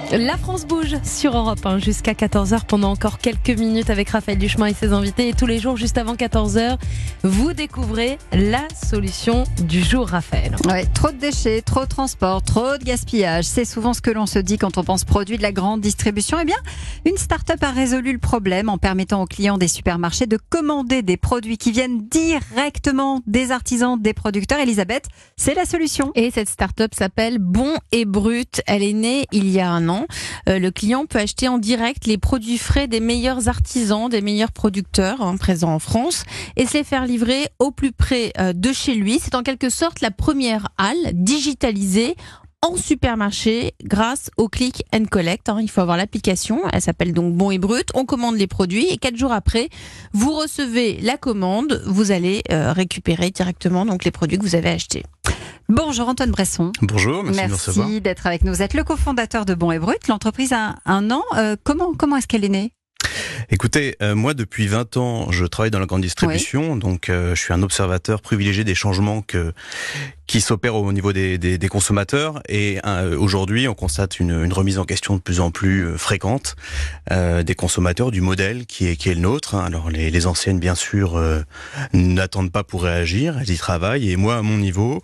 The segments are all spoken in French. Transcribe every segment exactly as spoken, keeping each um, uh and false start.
La France bouge sur Europe un jusqu'à quatorze heures pendant encore quelques minutes avec Raphaël Duchemin et ses invités. Et tous les jours, juste avant quatorze heures, vous découvrez la solution du jour, Raphaël. Ouais, trop de déchets, trop de transport, trop de gaspillage. C'est souvent ce que l'on se dit quand on pense produits de la grande distribution. Eh bien, une start-up a résolu le problème en permettant aux clients des supermarchés de commander des produits qui viennent directement des artisans, des producteurs. Elisabeth, c'est la solution. Et cette start-up s'appelle Bon et Brut. Elle est née il y a un an. Euh, le client peut acheter en direct les produits frais des meilleurs artisans, des meilleurs producteurs hein, présents en France et se les faire livrer au plus près euh, de chez lui. C'est en quelque sorte la première halle digitalisée en supermarché grâce au click and collect. Hein. Il faut avoir l'application, elle s'appelle donc Bon et Brut. On commande les produits et quatre jours après, vous recevez la commande. Vous allez euh, récupérer directement donc les produits que vous avez achetés. Bonjour Antoine Bresson. Bonjour, merci, merci de me recevoir. Merci d'être avec nous. Vous êtes le cofondateur de Bon et Brut. L'entreprise a un an. Euh, comment comment est-ce qu'elle est née ? Écoutez, euh, moi depuis vingt ans, je travaille dans la grande distribution, oui. donc euh, je suis un observateur privilégié des changements que, qui s'opèrent au niveau des, des, des consommateurs. Et euh, aujourd'hui, on constate une, une remise en question de plus en plus euh, fréquente euh, des consommateurs, du modèle qui est, qui est le nôtre. Alors les, les anciennes, bien sûr, euh, n'attendent pas pour réagir, elles y travaillent. Et moi, à mon niveau,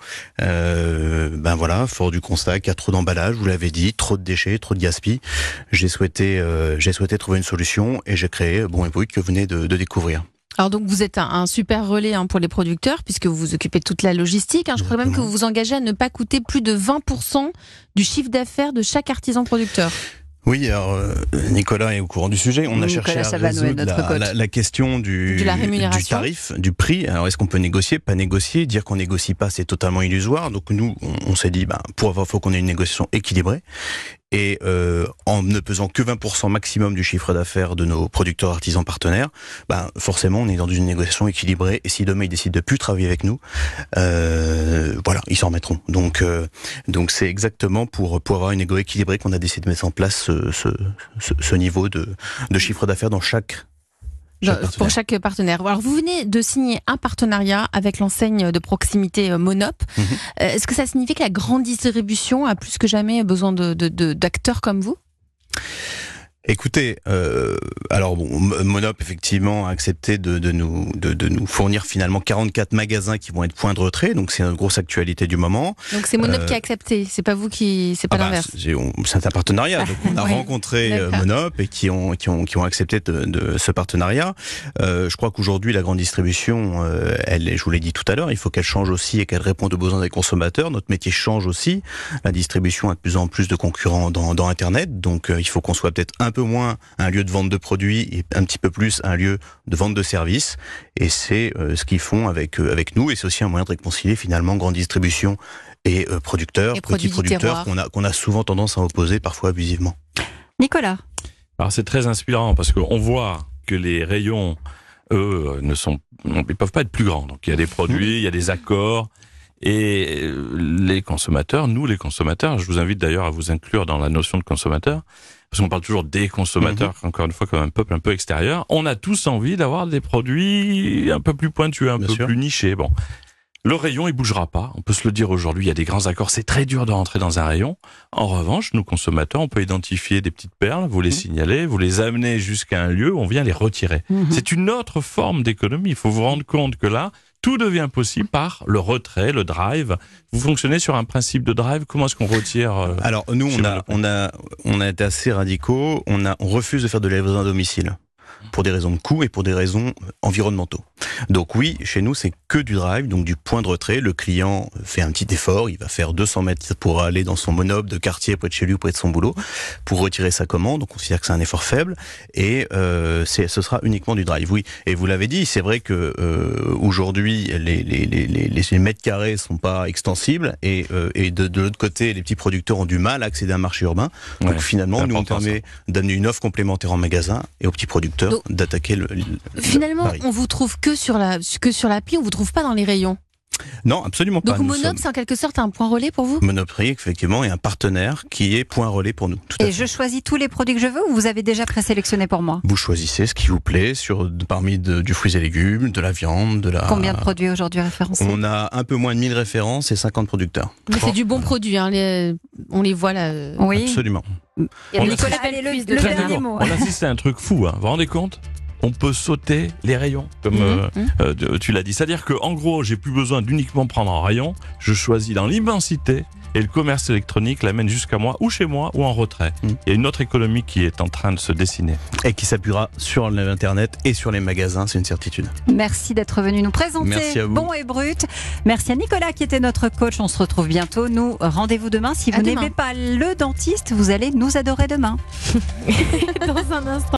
euh, ben voilà, fort du constat qu'il y a trop d'emballage, vous l'avez dit, trop de déchets, trop de gaspillage, j'ai souhaité, euh, j'ai souhaité trouver une solution et j'ai créé Bon et Brut que vous venez de, de découvrir. Alors donc vous êtes un, un super relais hein, pour les producteurs puisque vous vous occupez de toute la logistique. Hein. Je crois même que vous vous engagez à ne pas coûter plus de vingt pour cent du chiffre d'affaires de chaque artisan producteur. Oui, alors euh, Nicolas est au courant du sujet. On a Nicolas cherché à Chavanouet, résoudre la, la, la question du, de la rémunération. du tarif, du prix. Alors est-ce qu'on peut négocier, pas négocier? Dire qu'on négocie pas, c'est totalement illusoire. Donc nous, on, on s'est dit, bah, pour avoir, faut qu'on ait une négociation équilibrée. Et euh, en ne pesant que vingt pour cent maximum du chiffre d'affaires de nos producteurs artisans partenaires, ben forcément on est dans une négociation équilibrée. Et si demain ils décident de plus travailler avec nous, euh, voilà, ils s'en remettront. Donc euh, donc c'est exactement pour pour avoir une négo équilibrée qu'on a décidé de mettre en place ce ce, ce, ce niveau de de chiffre d'affaires dans chaque. Chaque pour chaque partenaire. Alors vous venez de signer un partenariat avec l'enseigne de proximité Monop. Mmh. Est-ce que ça signifie que la grande distribution a plus que jamais besoin de, de, de, d'acteurs comme vous ? Écoutez, euh, alors bon, Monop effectivement a accepté de, de nous de, de nous fournir finalement quarante-quatre magasins qui vont être points de retrait, donc c'est une grosse actualité du moment. Donc c'est Monop euh, qui a accepté, c'est pas vous qui, c'est pas ah l'inverse. Bah, c'est, on, c'est un partenariat, donc on a oui, rencontré d'accord. Monop et qui ont qui ont qui ont accepté de, de ce partenariat. Euh, je crois qu'aujourd'hui la grande distribution, euh, elle, je vous l'ai dit tout à l'heure, il faut qu'elle change aussi et qu'elle réponde aux besoins des consommateurs. Notre métier change aussi. La distribution a de plus en plus de concurrents dans dans Internet, donc euh, il faut qu'on soit peut-être un un peu moins un lieu de vente de produits et un petit peu plus un lieu de vente de services. Et c'est euh, ce qu'ils font avec euh, avec nous. Et c'est aussi un moyen de réconcilier finalement grande distribution et euh, producteurs, et petits producteurs qu'on a qu'on a souvent tendance à opposer parfois abusivement. Nicolas. Alors c'est très inspirant parce qu'on voit que les rayons, eux, ne sont, ils peuvent pas être plus grands. Donc il y a des produits, il y a des accords. Et les consommateurs, nous les consommateurs, je vous invite d'ailleurs à vous inclure dans la notion de consommateur, parce qu'on parle toujours des consommateurs, mmh. encore une fois comme un peuple un peu extérieur, on a tous envie d'avoir des produits un peu plus pointus, un Bien peu sûr. plus nichés. Bon, le rayon il bougera pas, on peut se le dire aujourd'hui, il y a des grands accords, c'est très dur de rentrer dans un rayon. En revanche, nous consommateurs, on peut identifier des petites perles, vous les mmh. signaler, vous les amener jusqu'à un lieu où on vient les retirer. Mmh. C'est une autre forme d'économie, il faut vous rendre compte que là, tout devient possible par le retrait, le drive. Vous fonctionnez sur un principe de drive. Comment est-ce qu'on retire euh, Alors nous, on a, on a, on a été assez radicaux. On a, on refuse de faire de la livraison à domicile pour des raisons de coût et pour des raisons environnementaux. Donc oui, chez nous, c'est que du drive, donc du point de retrait. Le client fait un petit effort, il va faire deux cents mètres pour aller dans son Monop de quartier près de chez lui ou près de son boulot pour retirer sa commande. Donc on considère que c'est un effort faible et euh, c'est, ce sera uniquement du drive. Oui, et vous l'avez dit, c'est vrai que euh, aujourd'hui les, les, les, les, les mètres carrés sont pas extensibles et, euh, et de, de l'autre côté, les petits producteurs ont du mal à accéder à un marché urbain. Donc ouais, finalement, nous on permet d'amener une offre complémentaire en magasin et aux petits producteurs Donc, d'attaquer le, le Finalement, Paris. On vous trouve que sur la que sur l'appli, on vous trouve pas dans les rayons. Non, absolument pas. Donc Monop, sommes... c'est en quelque sorte un point relais pour vous ? Monoprix, effectivement, est un partenaire qui est point relais pour nous. Tout à Et fait. je choisis tous les produits que je veux ou vous avez déjà présélectionné pour moi ? Vous choisissez ce qui vous plaît sur, parmi de, du fruits et légumes, de la viande, de la... Combien de produits aujourd'hui référencés ? On a un peu moins de mille références et cinquante producteurs. Mais c'est du bon produit, hein, les... on les voit là. Oui. Absolument. Il y a On a- Nicolas Allez, le- Pelpuis de le Canard. dernier mot. On assiste à un truc fou, hein. Vous vous rendez compte? On peut sauter les rayons, comme Mmh, euh, mmh. euh, tu- tu l'as dit. C'est-à-dire que, en gros, j'ai plus besoin d'uniquement prendre un rayon. Je choisis dans l'immensité et le commerce électronique l'amène jusqu'à moi, ou chez moi, ou en retrait. Mmh. Il y a une autre économie qui est en train de se dessiner. Et qui s'appuiera sur l'internet et sur les magasins, c'est une certitude. Merci d'être venu nous présenter Merci à vous. Bon et Brut. Merci à Nicolas qui était notre coach. On se retrouve bientôt. Nous, rendez-vous demain. Si À vous demain. n'aimez pas le dentiste, vous allez nous adorer demain. Dans un instant.